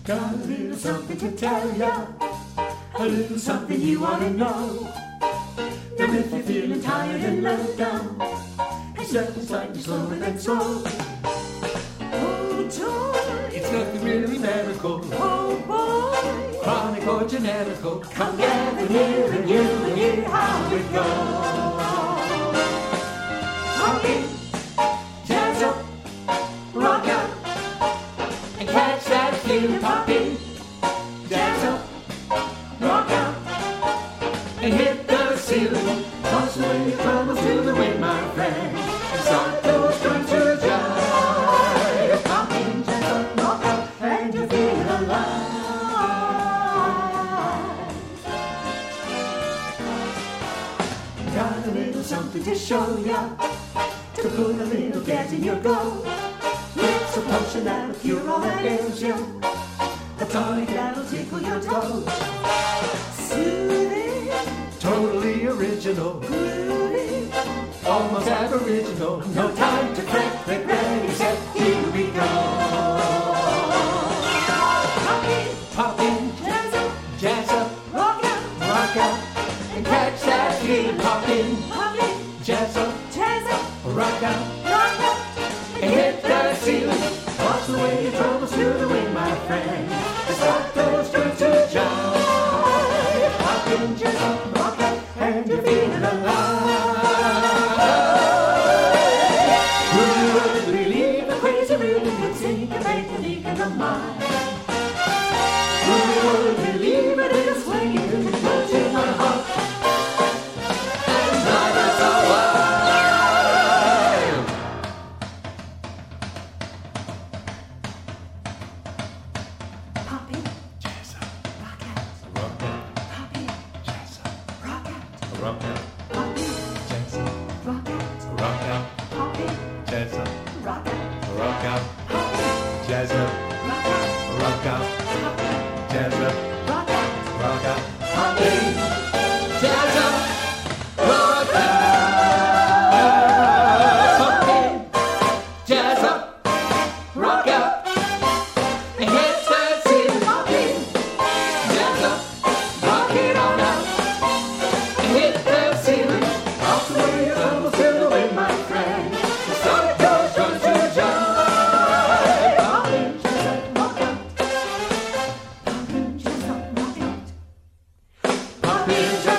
Got a little something to tell ya, a little something you want to know. Now if you're feeling tired and low down, and stepping slightly slower than slow. Oh joy, it's nothing really medical. Oh boy, chronic or genetical. Come gather near and you and hear how it goes. Popping, jazz up, rock out, and catch that feeling. Popping, jazz up, rock out, and hit the ceiling. Toss away your troubles to the wind, my friend, and start those drums to jive. Popping, jazz up, rock out, and you feel alive. Got a little something to show ya, to put a little gas in your go. It's a potion that'll cure all that ails ya, a tonic that'll tickle your toes. Soothing, totally original, groovy, almost aboriginal. No time to fret, get ready, set, here we go. Popping, jazz up, rock out, and catch that feeling. Popping, jazz up, rock out, and hit the ceiling. Toss away your troubles to the wind, my friend, and start those drums to jive. Popping, jazz up, rock out, and you're feeling alive. Would you really leave a crazy rhythm and sing and make a leak in the mind? Would you leave it in a swinging rhythm and go to my heart? And drive us all wild. Popping, jazz up, rock out, popping, jazz up, rock out, popping, jazz up, rock out, popping, jazz up, rock out, popping, jazz up, rock out, popping, jazz up, rock out, popping, jazz up, rock out, popping, jazz up, rock out, and hit the ceiling. Popping, jazz up, rock it on out, and hit the ceiling. Toss away your troubles to the wind, my friend, and start those drums to jive. Popping, jazz up, rock out, popping, jazz up, rock out, popping, jazz